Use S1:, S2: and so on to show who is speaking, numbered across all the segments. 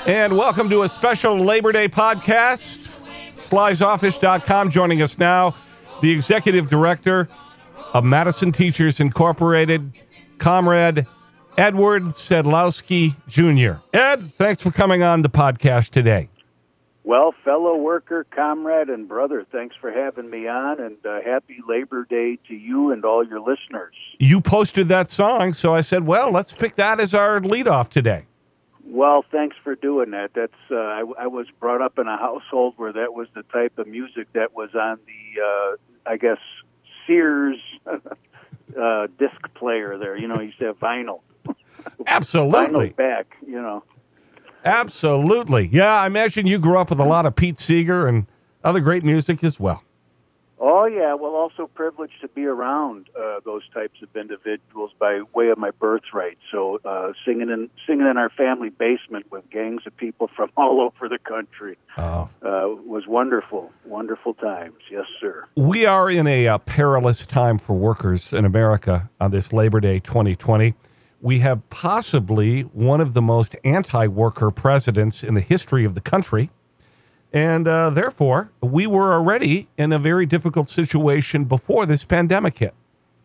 S1: And welcome to a special Labor Day podcast. Sly'sOffice.com joining us now, the executive director of Madison Teachers Incorporated, Comrade Edward Sedlowski Jr. Ed, thanks for coming on the podcast today.
S2: Well, fellow worker, comrade, and brother, thanks for having me on, and happy Labor Day to you and all your listeners.
S1: You posted that song, so I said, well, let's pick that as our leadoff today.
S2: Well, thanks for doing that. That's I was brought up in a household where that was the type of music that was on the, Sears disc player there. You know, he used to have vinyl.
S1: Absolutely.
S2: Vinyl back, you know.
S1: Absolutely. Yeah, I imagine you grew up with a lot of Pete Seeger and other great music as well.
S2: Oh, yeah. Well, also privileged to be around those types of individuals by way of my birthright. So singing in our family basement with gangs of people from all over the country was wonderful, wonderful times. Yes, sir.
S1: We are in a perilous time for workers in America on this Labor Day 2020. We have possibly one of the most anti-worker presidents in the history of the country. And therefore, we were already in a very difficult situation before this pandemic hit.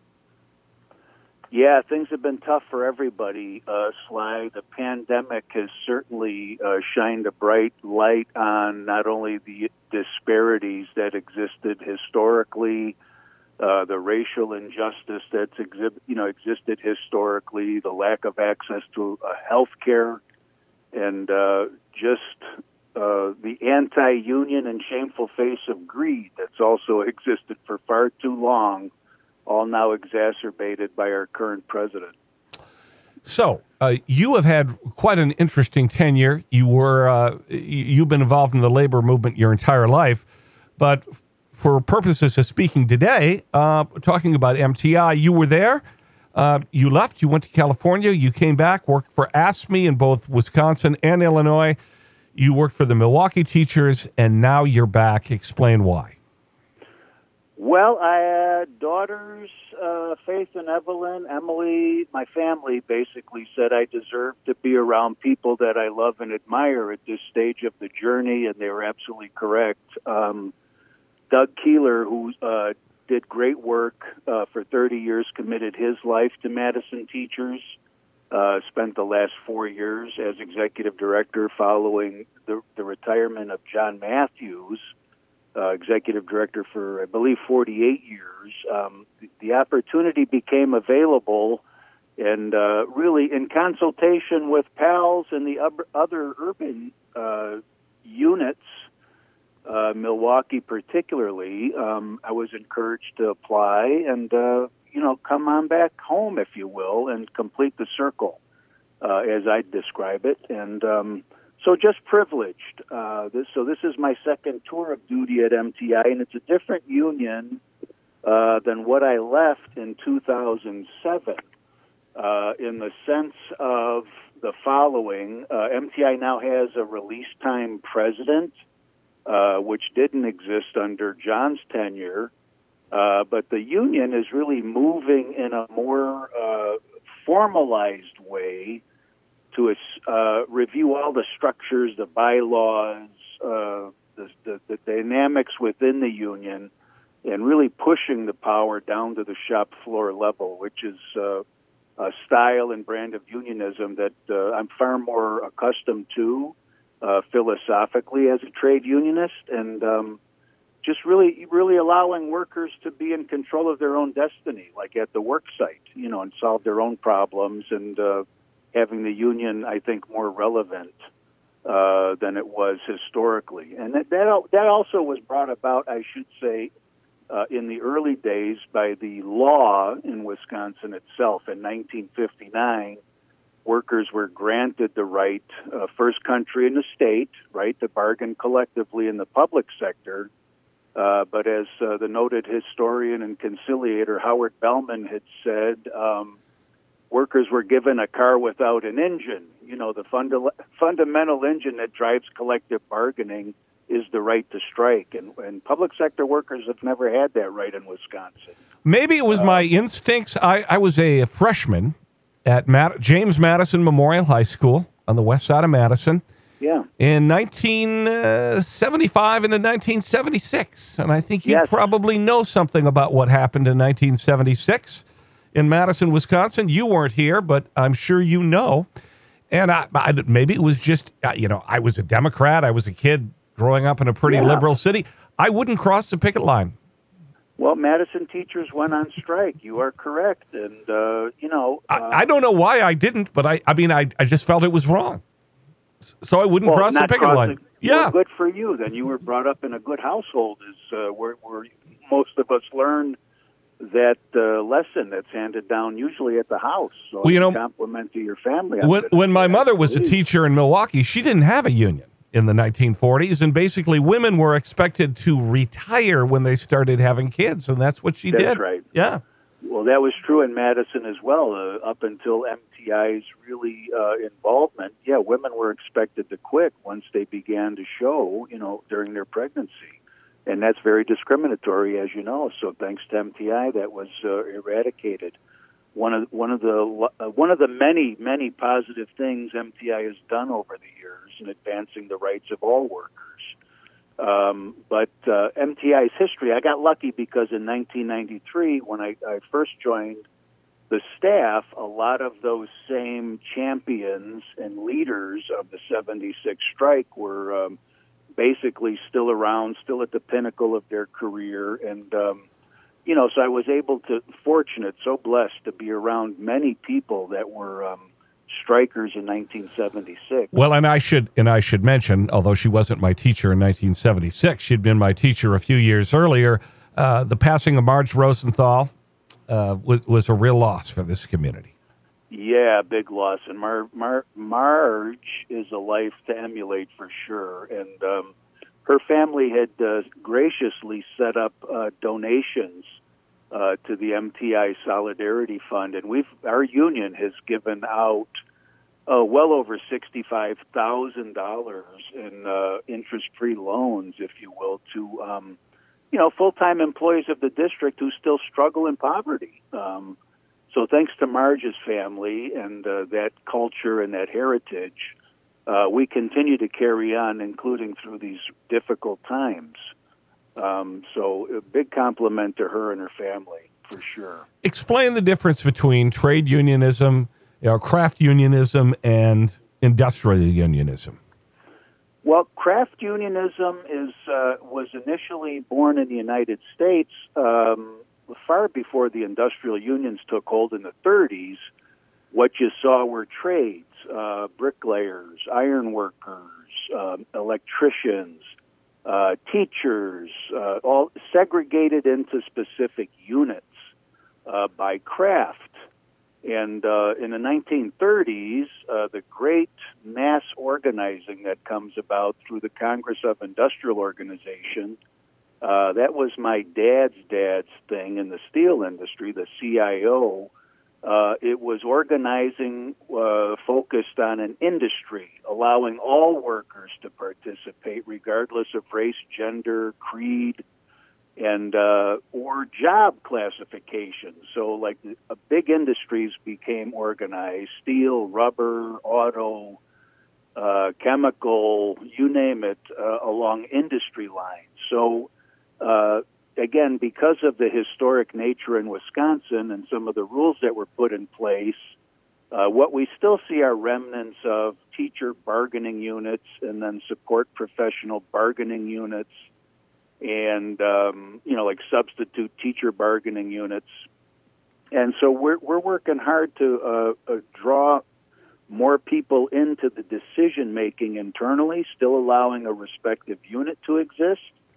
S2: Yeah, things have been tough for everybody, Sly. The pandemic has certainly shined a bright light on not only the disparities that existed historically, the racial injustice that's existed historically, the lack of access to health care, and the anti-union and shameful face of greed that's also existed for far too long, all now exacerbated by our current president.
S1: So, you have had quite an interesting tenure. You've been involved in the labor movement your entire life, but for purposes of speaking today, talking about MTI, you were there, you left, you went to California, you came back, worked for AFSCME in both Wisconsin and Illinois. You worked for the Milwaukee Teachers, and now you're back. Explain why.
S2: Well, I had daughters, Faith and Evelyn. Emily, my family basically said I deserved to be around people that I love and admire at this stage of the journey, and they were absolutely correct. Doug Keeler, who did great work for 30 years, committed his life to Madison Teachers. Spent the last 4 years as executive director following the retirement of John Matthews, executive director for, I believe, 48 years. The opportunity became available, and really in consultation with PALS and the other urban units, Milwaukee particularly, I was encouraged to apply and come on back home, if you will, and complete the circle, as I describe it. And so just privileged. This is my second tour of duty at MTI, and it's a different union than what I left in 2007 in the sense of the following. MTI now has a release time president, which didn't exist under John's tenure. But the union is really moving in a more formalized way to review all the structures, the bylaws, the dynamics within the union, and really pushing the power down to the shop floor level, which is a style and brand of unionism that I'm far more accustomed to philosophically as a trade unionist, and just really allowing workers to be in control of their own destiny, like at the work site, and solve their own problems, and having the union, I think, more relevant than it was historically. And that also was brought about, I should say, in the early days by the law in Wisconsin itself. In 1959, workers were granted the right, first country in the state, right, to bargain collectively in the public sector. But as the noted historian and conciliator Howard Bellman had said, workers were given a car without an engine. The fundamental engine that drives collective bargaining is the right to strike. And public sector workers have never had that right in Wisconsin.
S1: Maybe it was my instincts. I was a freshman at James Madison Memorial High School on the west side of Madison.
S2: Yeah.
S1: in 1975 and in 1976. And I think you
S2: Yes.
S1: probably know something about what happened in 1976 in Madison, Wisconsin. You weren't here, but I'm sure you know. And maybe it was just, I was a Democrat. I was a kid growing up in a pretty
S2: Yeah.
S1: liberal city. I wouldn't cross the picket line.
S2: Well, Madison teachers went on strike. You are correct. And,
S1: I don't know why I didn't, but I just felt it was wrong. So I wouldn't cross the
S2: not
S1: picket line. Yeah.
S2: Well, good for you. Then you were brought up in a good household, where most of us learned that lesson that's handed down usually at the house. So compliment to your family.
S1: When my mother was a teacher in Milwaukee, she didn't have a union in the 1940s, and basically women were expected to retire when they started having kids, and that's what she did.
S2: That's right.
S1: Yeah.
S2: Well, that was true in Madison as well, up until MTI's really involvement. Yeah, women were expected to quit once they began to show, during their pregnancy. And that's very discriminatory, as you know. So thanks to MTI, that was eradicated. One of the many positive things MTI has done over the years in advancing the rights of all workers. But MTI's history, I got lucky because in 1993, when I first joined the staff, a lot of those same champions and leaders of the 76 strike were basically still around, still at the pinnacle of their career. And, so I was so blessed to be around many people that were strikers in 1976.
S1: Well, and I should mention, although she wasn't my teacher in 1976, she'd been my teacher a few years earlier. The passing of Marge Rosenthal was a real loss for this community.
S2: Yeah, big loss. And Marge is a life to emulate for sure. And her family had graciously set up donations to the MTI Solidarity Fund, and our union has given out well over $65,000 in interest-free loans, if you will, to full-time employees of the district who still struggle in poverty. So thanks to Marge's family and that culture and that heritage, we continue to carry on, including through these difficult times. So a big compliment to her and her family, for sure.
S1: Explain the difference between trade unionism, craft unionism, and industrial unionism.
S2: Well, craft unionism was initially born in the United States far before the industrial unions took hold in the 30s. What you saw were trades, bricklayers, iron workers, electricians, teachers, all segregated into specific units by craft. And in the 1930s, the great mass organizing that comes about through the Congress of Industrial Organization, that was my dad's thing in the steel industry, the CIO. It was organizing focused on an industry, allowing all workers to participate regardless of race, gender, creed, and or job classification. So like big industries became organized: steel, rubber, auto, chemical, you name it, along industry lines. So again, because of the historic nature in Wisconsin and some of the rules that were put in place, what we still see are remnants of teacher bargaining units and then support professional bargaining units and, like substitute teacher bargaining units. And so we're working hard to draw more people into the decision-making internally, still allowing a respective unit to exist.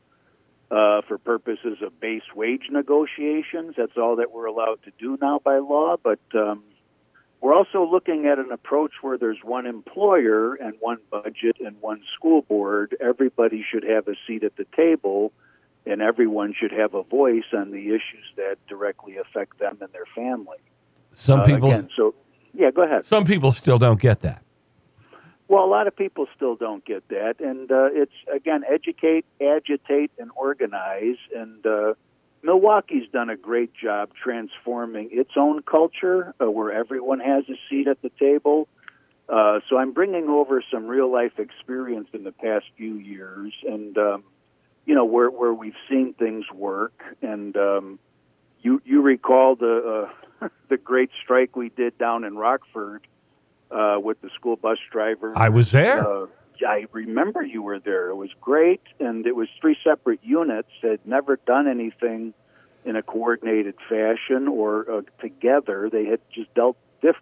S2: For purposes of base wage negotiations. That's all that we're allowed to do now by law. But we're also looking at an approach where there's one employer and one budget and one school board. Everybody should have a seat at the table, and everyone should have a voice on the issues that directly affect them and their family.
S1: Some people...
S2: go ahead.
S1: Some people still don't get that.
S2: Well, a lot of people still don't get that, and it's, again, educate, agitate, and organize, and Milwaukee's done a great job transforming its own culture where everyone has a seat at the table, So I'm bringing over some real life experience in the past few years, and where we've seen things work. And you recall the the great strike we did down in Rockford with the school bus drivers.
S1: I was there.
S2: I remember you were there. It was great, and it was 3 separate units that had never done anything in a coordinated fashion or together. They had just dealt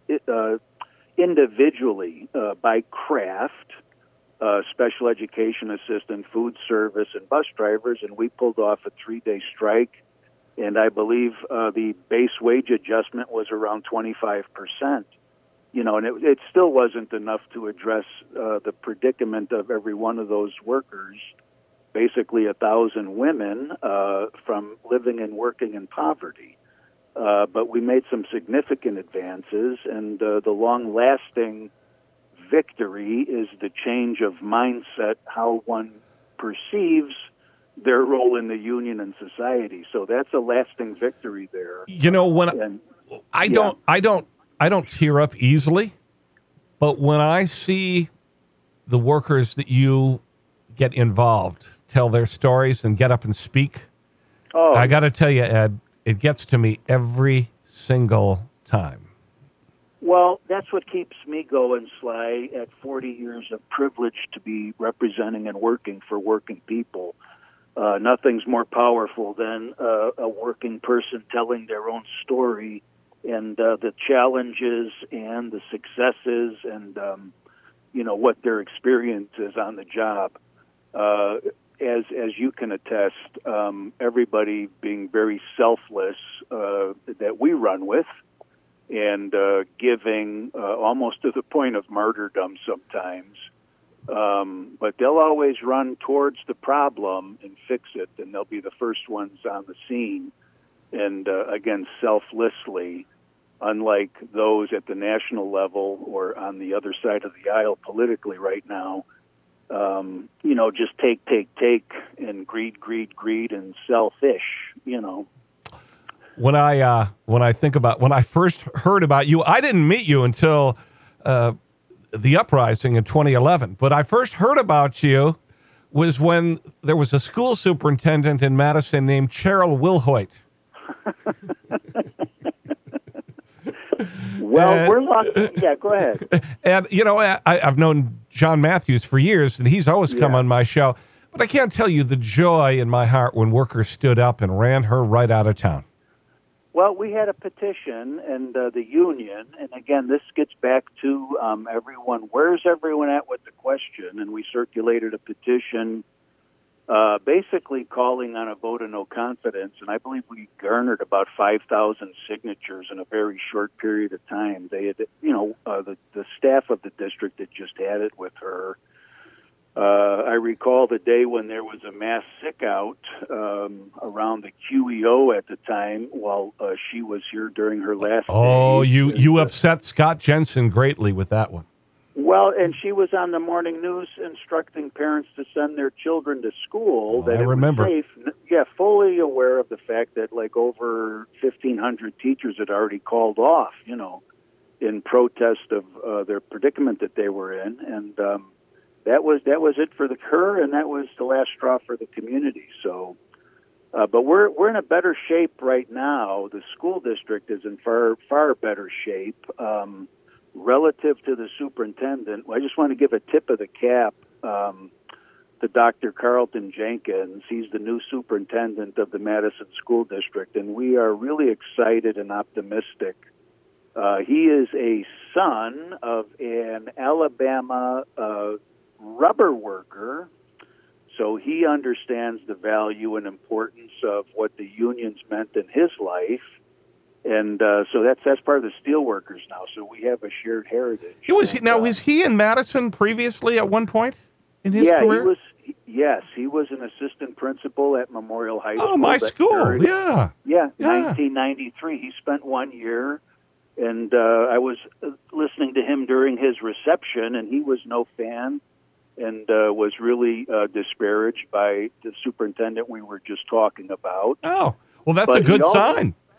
S2: individually by craft, special education assistant, food service, and bus drivers, and we pulled off a 3-day strike. And I believe the base wage adjustment was around 25%. And it still wasn't enough to address the predicament of every one of those workers, basically 1,000 women from living and working in poverty. But we made some significant advances, and the long-lasting victory is the change of mindset, how one perceives their role in the union and society. So that's a lasting victory there.
S1: I don't tear up easily, but when I see the workers that you get involved, tell their stories and get up and speak, I got to tell you, Ed, it gets to me every single time.
S2: Well, that's what keeps me going, Sly, at 40 years of privilege to be representing and working for working people. Nothing's more powerful than a working person telling their own story and the challenges and the successes and, what their experience is on the job. As you can attest, everybody being very selfless that we run with and giving almost to the point of martyrdom sometimes. But they'll always run towards the problem and fix it, and they'll be the first ones on the scene. And again, selflessly, unlike those at the national level or on the other side of the aisle politically right now, just take, and greed, and selfish,
S1: When I first heard about you, I didn't meet you until the uprising in 2011. But I first heard about you was when there was a school superintendent in Madison named Cheryl Wilhoit.
S2: Well, we're lucky. Yeah, go ahead.
S1: And, I've known John Matthews for years, and he's always come on my show. But I can't tell you the joy in my heart when workers stood up and ran her right out of town.
S2: Well, we had a petition and the union, and again, this gets back to everyone. Where's everyone at with the question? And we circulated a petition basically calling on a vote of no confidence, and I believe we garnered about 5,000 signatures in a very short period of time. They had, the staff of the district had just had it with her. I recall the day when there was a mass sick-out around the QEO at the time while she was here during her last day.
S1: You upset Scott Jensen greatly with that one.
S2: Well, and she was on the morning news instructing parents to send their children to school. That
S1: I remember.
S2: Was safe. Yeah, fully aware of the fact that over 1,500 teachers had already called off, in protest of their predicament that they were in. And that was it for her, and that was the last straw for the community. So, but we're in a better shape right now. The school district is in far better shape. Relative to the superintendent, I just want to give a tip of the cap to Dr. Carlton Jenkins. He's the new superintendent of the Madison School District, and we are really excited and optimistic. He is a son of an Alabama rubber worker, so he understands the value and importance of what the unions meant in his life. And so that's part of the steelworkers now. So we have a shared heritage.
S1: Was he in Madison previously at one point in his career?
S2: He was an assistant principal at Memorial High School.
S1: Oh, my school, yeah.
S2: 1993. He spent 1 year, and I was listening to him during his reception, and he was no fan and was really disparaged by the superintendent we were just talking about.
S1: Oh, well, that's a good sign.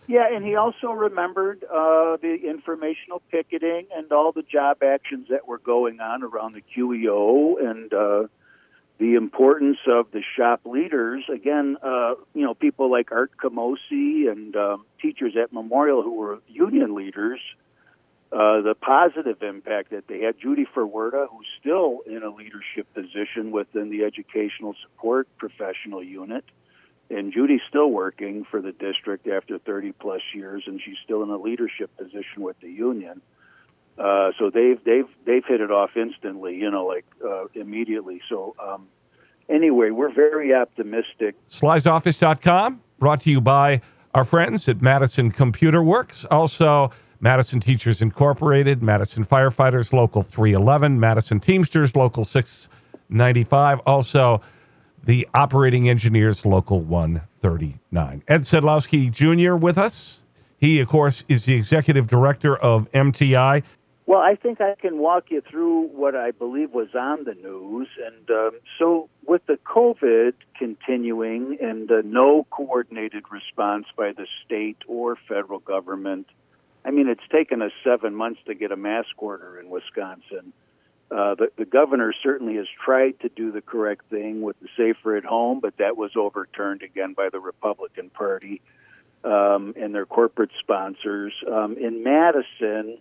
S2: Yeah, and he also remembered the informational picketing and all the job actions that were going on around the QEO and the importance of the shop leaders. Again, people like Art Camosi and teachers at Memorial who were union leaders, the positive impact that they had. Judy Ferwerda, who's still in a leadership position within the educational support professional unit. And Judy's still working for the district after 30 plus years, and she's still in a leadership position with the union. So they've hit it off instantly, immediately. So anyway, we're very optimistic.
S1: SlysOffice.com, brought to you by our friends at Madison Computer Works. Also, Madison Teachers Incorporated, Madison Firefighters, Local 311, Madison Teamsters, Local 695. Also, the Operating Engineers, Local 139. Ed Sedlowski Jr. with us. He, of course, is the Executive Director of MTI.
S2: Well, I think I can walk you through what I believe was on the news. And so with the COVID continuing and no coordinated response by the state or federal government, I mean, it's taken us 7 months to get a mask order in Wisconsin. The governor certainly has tried to do the correct thing with the Safer at Home, but that was overturned again by the Republican Party and their corporate sponsors. In Madison,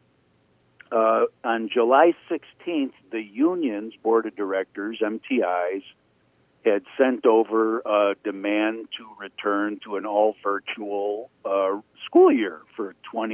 S2: on July 16th, the union's board of directors, MTIs, had sent over a demand to return to an all-virtual school year for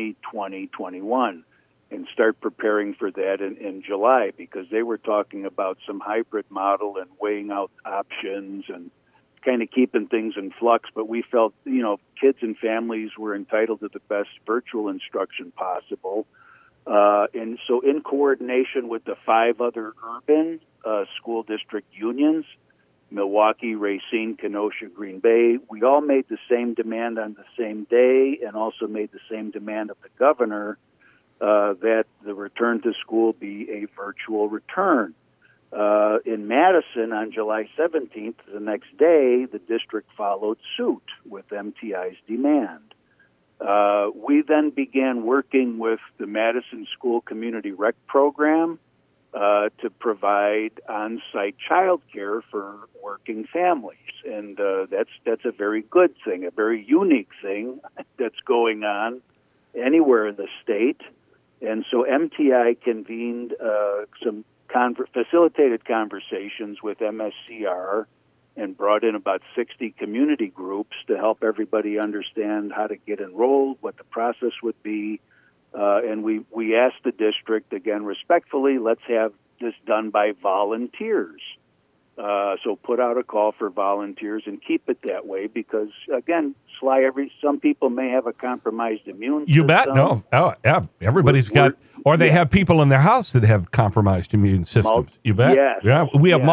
S2: 2020-21 and start preparing for that in July, because they were talking about some hybrid model and weighing out options and kind of keeping things in flux. But we felt, kids and families were entitled to the best virtual instruction possible. And so in coordination with the 5 other urban school district unions, Milwaukee, Racine, Kenosha, Green Bay, we all made the same demand on the same day and also made the same demand of the governor that the return to school be a virtual return. In Madison on July 17th, the next day, the district followed suit with MTI's demand. We then began working with the Madison School Community Rec Program to provide on-site childcare for working families. And that's a very good thing, a very unique thing that's going on anywhere in the state. And so MTI convened some facilitated conversations with MSCR and brought in about 60 community groups to help everybody understand how to get enrolled, what the process would be. And we asked the district, again, respectfully, let's have this done by volunteers. So put out a call for volunteers and keep it that way because, again, Sly, some people may have a compromised immune system.
S1: You bet. No. Oh, yeah. Everybody's got, or they have people in their house that have compromised immune systems. You bet.
S2: Yes.
S1: Yeah. We have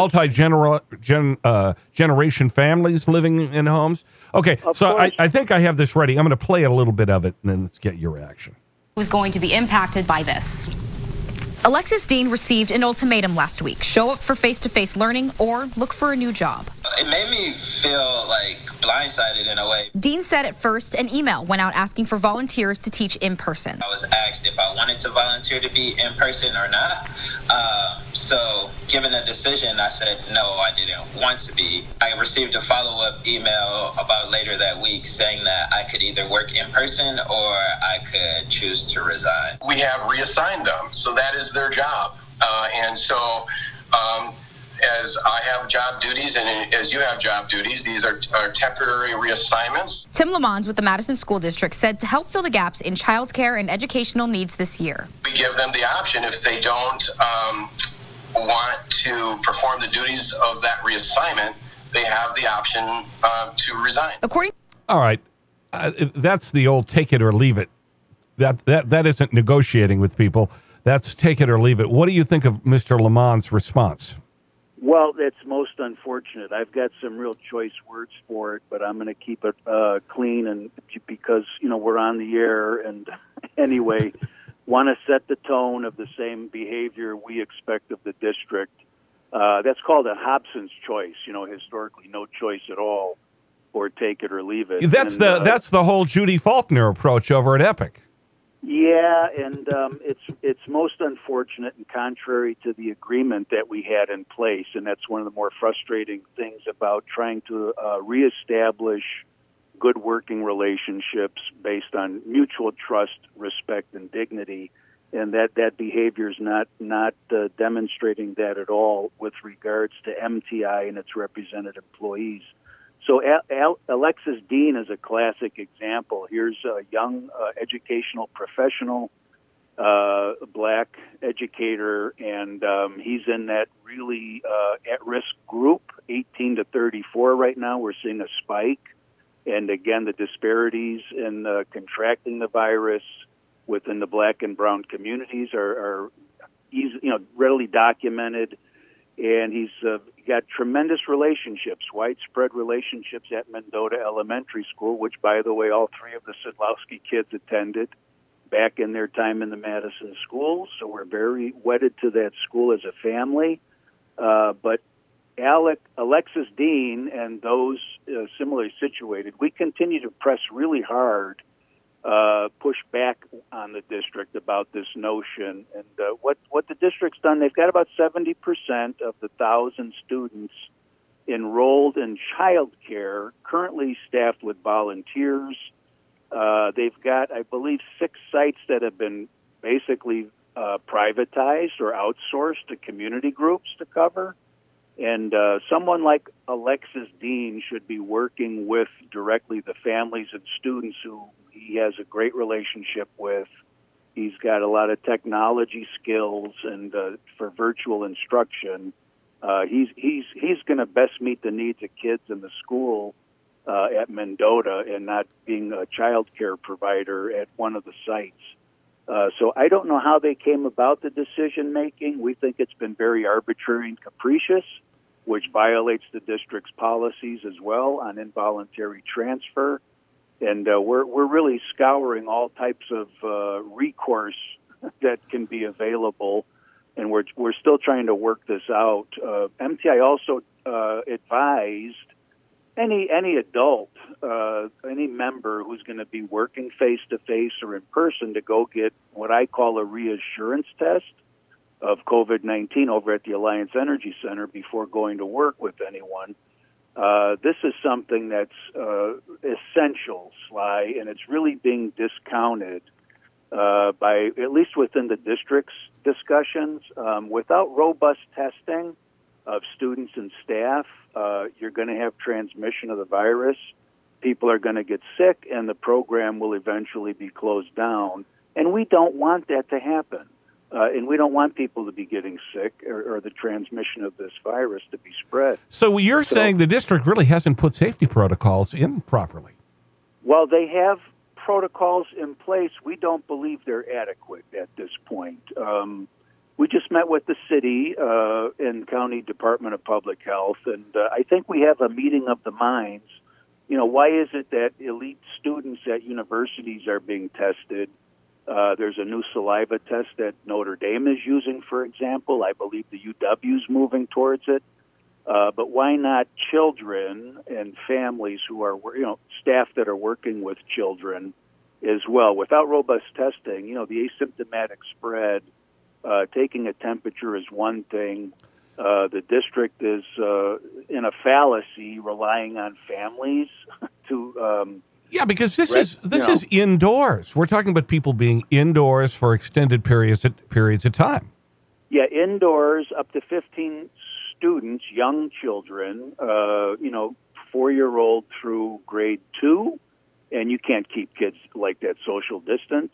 S1: multi-generation families living in homes. Okay. So I think I have this ready. I'm going to play a little bit of it and then let's get your reaction.
S3: Who's going to be impacted by this? Alexis Dean received an ultimatum last week. Show up for face-to-face learning or look for a new job.
S4: It made me feel like blindsided in a way.
S3: Dean said at first an email went out asking for volunteers to teach in person.
S4: I was asked if I wanted to volunteer to be in person or not. So given a decision, I said no, I didn't want to be. I received a follow-up email about later that week saying that I could either work in person or I could choose to resign.
S5: We have reassigned them, so that is their job. As I have job duties and as you have job duties, these are temporary reassignments.
S3: Tim Lamons with the Madison School District said to help fill the gaps in childcare and educational needs this year.
S5: We give them the option if they don't want to perform the duties of that reassignment, they have the option to resign.
S1: All right. That's the old take it or leave it. That isn't negotiating with people. That's take it or leave it. What do you think of Mr. Lamond's response?
S2: Well, it's most unfortunate. I've got some real choice words for it, but I'm going to keep it clean and because, we're on the air and anyway, want to set the tone of the same behavior we expect of the district. That's called a Hobson's choice, historically no choice at all. or take it or leave it.
S1: That's the whole Judy Faulkner approach over at Epic.
S2: Yeah, and it's most unfortunate and contrary to the agreement that we had in place, and that's one of the more frustrating things about trying to reestablish good working relationships based on mutual trust, respect, and dignity, and that behavior is not demonstrating that at all with regards to MTI and its represented employees. So Alexis Dean is a classic example. Here's a young educational professional, black educator, and he's in that really at-risk group, 18 to 34 right now. We're seeing a spike. And again, the disparities in contracting the virus within the black and brown communities are readily documented. And he's got tremendous relationships, widespread relationships at Mendota Elementary School, which, by the way, all three of the Sidlowski kids attended back in their time in the Madison schools. So we're very wedded to that school as a family. But Alexis Dean and those similarly situated, we continue to press really hard, push back on the district about this notion. And what the district's done, they've got about 70% of the 1,000 students enrolled in child care, currently staffed with volunteers. They've got, I believe, 6 sites that have been basically privatized or outsourced to community groups to cover. And someone like Alexis Dean should be working with directly the families and students who he has a great relationship with. He's got a lot of technology skills and for virtual instruction. He's going to best meet the needs of kids in the school at Mendota and not being a child care provider at one of the sites. So I don't know how they came about the decision making. We think it's been very arbitrary and capricious, which violates the district's policies as well on involuntary transfer. And we're really scouring all types of recourse that can be available, and we're still trying to work this out. MTI also advised any adult, any member who's going to be working face-to-face or in person to go get what I call a reassurance test of COVID-19 over at the Alliance Energy Center before going to work with anyone. This is something that's essential, Sly, and it's really being discounted by, at least within the district's discussions. Without robust testing of students and staff, you're going to have transmission of the virus. People are going to get sick, and the program will eventually be closed down. And we don't want that to happen. And we don't want people to be getting sick or the transmission of this virus to be spread.
S1: So you're saying the district really hasn't put safety protocols in properly?
S2: Well, they have protocols in place. We don't believe they're adequate at this point. We just met with the city and county Department of Public Health, and I think we have a meeting of the minds. You know, why is it that elite students at universities are being tested? There's a new saliva test that Notre Dame is using, for example. I believe the UW's moving towards it. But why not children and families who are, staff that are working with children as well? Without robust testing, the asymptomatic spread, taking a temperature is one thing. The district is in a fallacy relying on families to...
S1: Yeah, because this is indoors. We're talking about people being indoors for extended periods of time.
S2: Yeah, indoors, up to 15 students, young children, 4-year-old through grade 2, and you can't keep kids like that social distance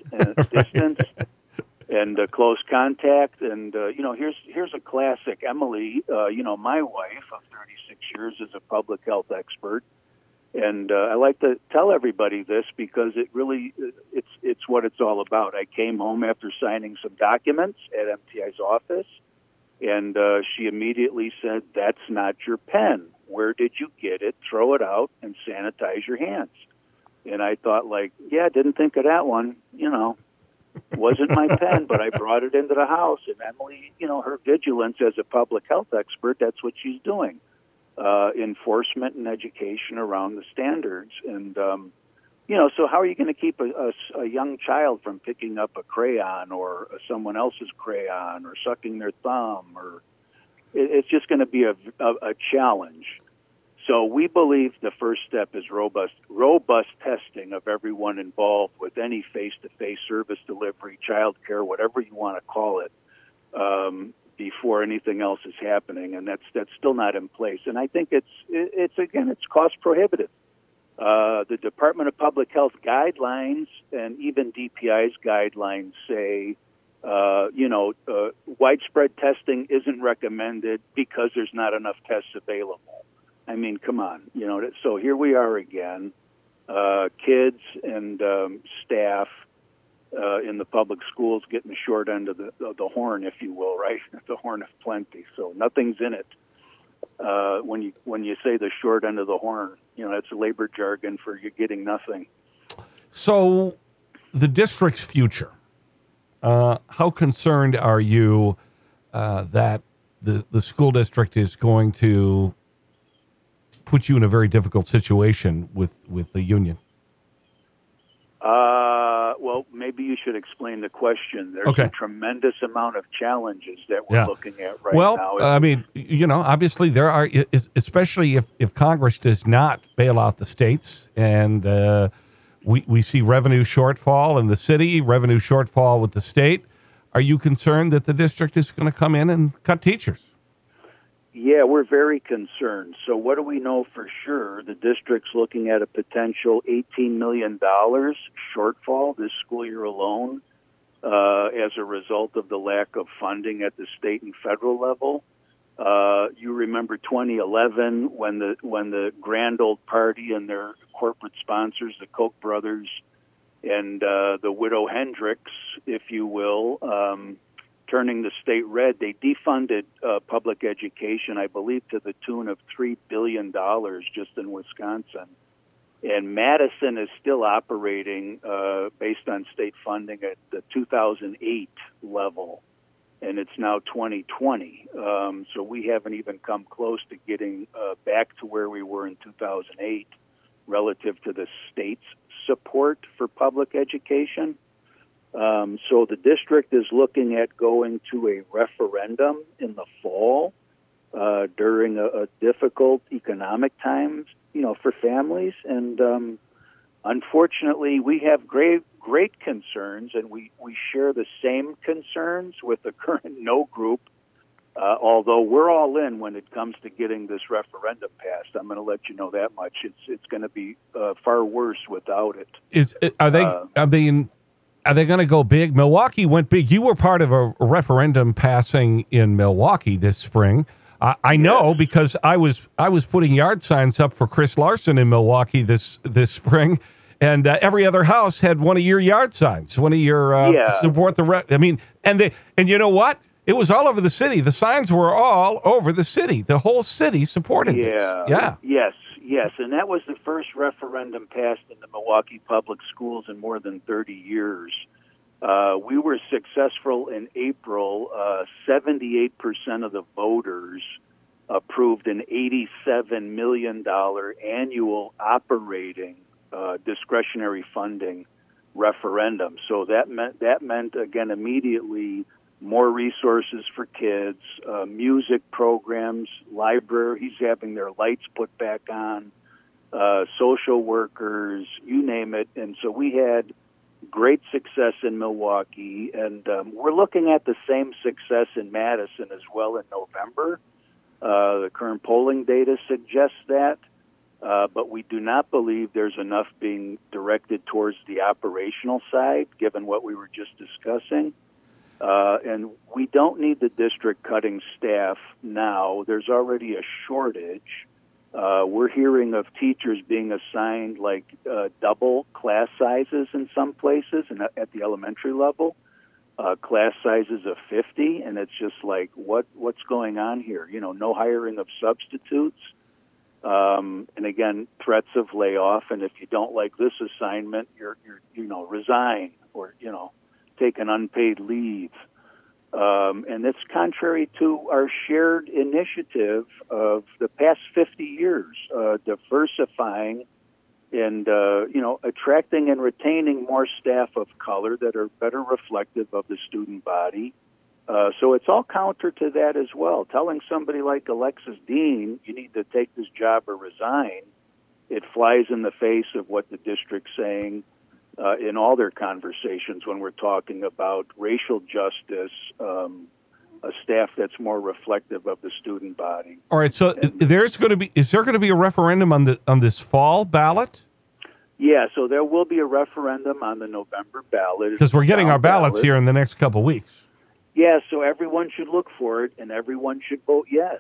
S2: and close contact. And here's a classic. Emily, my wife of 36 years, is a public health expert. And I like to tell everybody this because it really, it's what it's all about. I came home after signing some documents at MTI's office, and she immediately said, "That's not your pen. Where did you get it? Throw it out and sanitize your hands." And I thought, didn't think of that one. Wasn't my pen, but I brought it into the house. And Emily, her vigilance as a public health expert, that's what she's doing. enforcement and education around the standards. And, so how are you going to keep a young child from picking up a crayon or someone else's crayon or sucking their thumb? Or it's just going to be a challenge. So we believe the first step is robust testing of everyone involved with any face-to-face service delivery, child care, whatever you want to call it, before anything else is happening, and that's still not in place. And I think it's cost prohibitive. The Department of Public Health guidelines and even DPI's guidelines say, widespread testing isn't recommended because there's not enough tests available. I mean, come on, so here we are again, kids and staff in the public schools getting the short end of the horn, if you will, right? The horn of plenty. So nothing's in it. When you say the short end of the horn, that's labor jargon for you getting nothing.
S1: So the district's future, how concerned are you that the school district is going to put you in a very difficult situation with the union?
S2: Well, maybe you should explain the question. There's a tremendous amount of challenges that we're looking at now.
S1: Well, I mean, obviously there are, especially if Congress does not bail out the states, and we see revenue shortfall in the city, revenue shortfall with the state. Are you concerned that the district is going to come in and cut teachers?
S2: Yeah, we're very concerned. So what do we know for sure? The district's looking at a potential $18 million shortfall this school year alone as a result of the lack of funding at the state and federal level. You remember 2011 when the Grand Old Party and their corporate sponsors, the Koch brothers, and the widow Hendricks, if you will, turning the state red, they defunded public education, I believe, to the tune of $3 billion just in Wisconsin. And Madison is still operating based on state funding at the 2008 level, and it's now 2020. So we haven't even come close to getting back to where we were in 2008 relative to the state's support for public education. So the district is looking at going to a referendum in the fall during a difficult economic time, for families. And unfortunately, we have great concerns, and we share the same concerns with the current No group, although we're all in when it comes to getting this referendum passed. I'm going to let you know that much. It's going to be far worse without it.
S1: Are they going to go big? Milwaukee went big. You were part of a referendum passing in Milwaukee this spring. I know because I was putting yard signs up for Chris Larson in Milwaukee this spring, and every other house had one of your yard signs, one of your support the. And you know what? It was all over the city. The signs were all over the city. The whole city supported this. Yeah.
S2: Yes, and that was the first referendum passed in the Milwaukee Public Schools in more than 30 years. We were successful in April. 78% of the voters approved an $87 million annual operating discretionary funding referendum. So that meant again immediately more resources for kids, music programs, libraries having their lights put back on, social workers, you name it. And so we had great success in Milwaukee, and we're looking at the same success in Madison as well in November. The current polling data suggests that, but we do not believe there's enough being directed towards the operational side, given what we were just discussing. And we don't need the district cutting staff now. There's already a shortage. We're hearing of teachers being assigned double class sizes in some places, and at the elementary level, class sizes of 50, and it's just like, what's going on here? No hiring of substitutes, and again, threats of layoff. And if you don't like this assignment, you're resign or take an unpaid leave. And it's contrary to our shared initiative of the past 50 years, diversifying and, attracting and retaining more staff of color that are better reflective of the student body. So it's all counter to that as well. Telling somebody like Alexis Dean, you need to take this job or resign, it flies in the face of what the district's saying in all their conversations when we're talking about racial justice, a staff that's more reflective of the student body.
S1: All right, so is there going to be a referendum on this fall ballot?
S2: Yeah, so there will be a referendum on the November ballot.
S1: Because we're getting our ballots here in the next couple of weeks.
S2: Yeah, so everyone should look for it, and everyone should vote yes.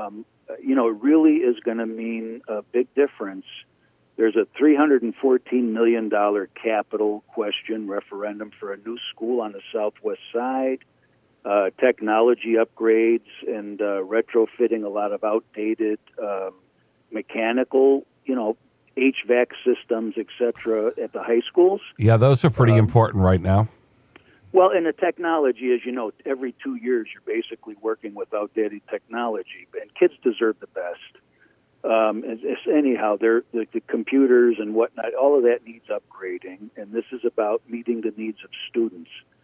S2: It really is going to mean a big difference. There's a $314 million capital question referendum for a new school on the southwest side, technology upgrades and retrofitting a lot of outdated mechanical, HVAC systems, etc., at the high schools.
S1: Yeah, those are pretty important right now.
S2: Well, in the technology, as you know, every 2 years you're basically working with outdated technology, and kids deserve the best. Anyhow, the computers and whatnot, all of that needs upgrading, and this is about meeting the needs of students.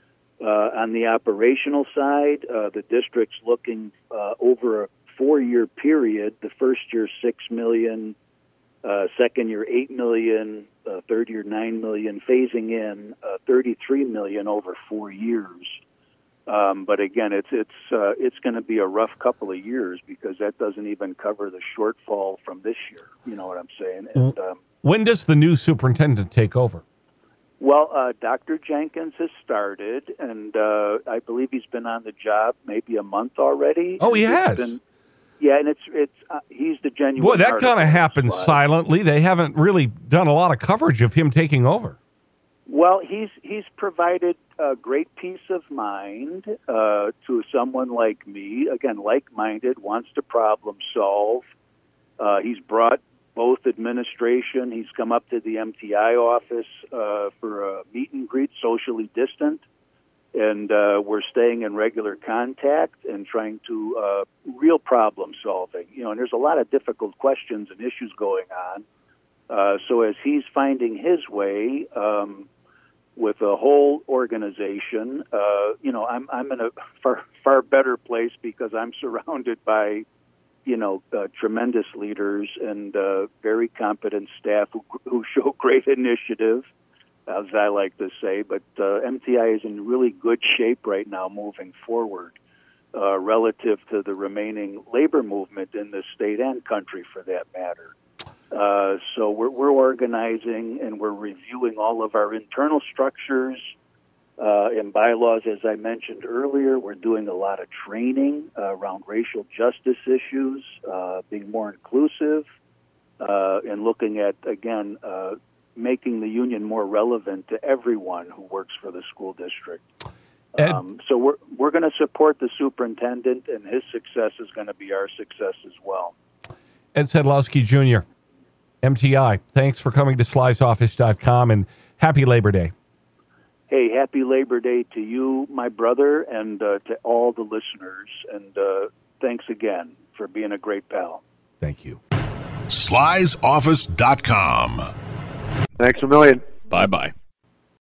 S2: On the operational side, the district's looking over a 4-year period. The first year, $6 million, second year, $8 million, third year, $9 million, phasing in $33 million over 4 years. But again, it's going to be a rough couple of years because that doesn't even cover the shortfall from this year. You know what I'm saying? And,
S1: when does the new superintendent take over?
S2: Well, Dr. Jenkins has started, and I believe he's been on the job maybe a month already.
S1: Oh, he has.
S2: Yeah, and it's he's the genuine.
S1: Boy, that kind of happens silently. They haven't really done a lot of coverage of him taking over.
S2: Well, he's provided a great peace of mind to someone like me. Again, like-minded, wants to problem solve. He's brought both administration. He's come up to the MTI office for a meet and greet, socially distant. And we're staying in regular contact and trying to real problem solving. And there's a lot of difficult questions and issues going on. So as he's finding his way with a whole organization, I'm in a far better place because I'm surrounded by, tremendous leaders and very competent staff who show great initiative, as I like to say, but MTI is in really good shape right now moving forward relative to the remaining labor movement in the state and country for that matter. So we're organizing and we're reviewing all of our internal structures and bylaws. As I mentioned earlier, we're doing a lot of training around racial justice issues, being more inclusive, and looking at, again, making the union more relevant to everyone who works for the school district. So we're going to support the superintendent, and his success is going to be our success as well.
S1: Ed Sedlowski Jr., MTI, thanks for coming to Sly'sOffice.com, and happy Labor Day.
S2: Hey, happy Labor Day to you, my brother, and to all the listeners. And thanks again for being a great pal.
S1: Thank you.
S6: Sly'sOffice.com.
S7: Thanks a million.
S8: Bye-bye.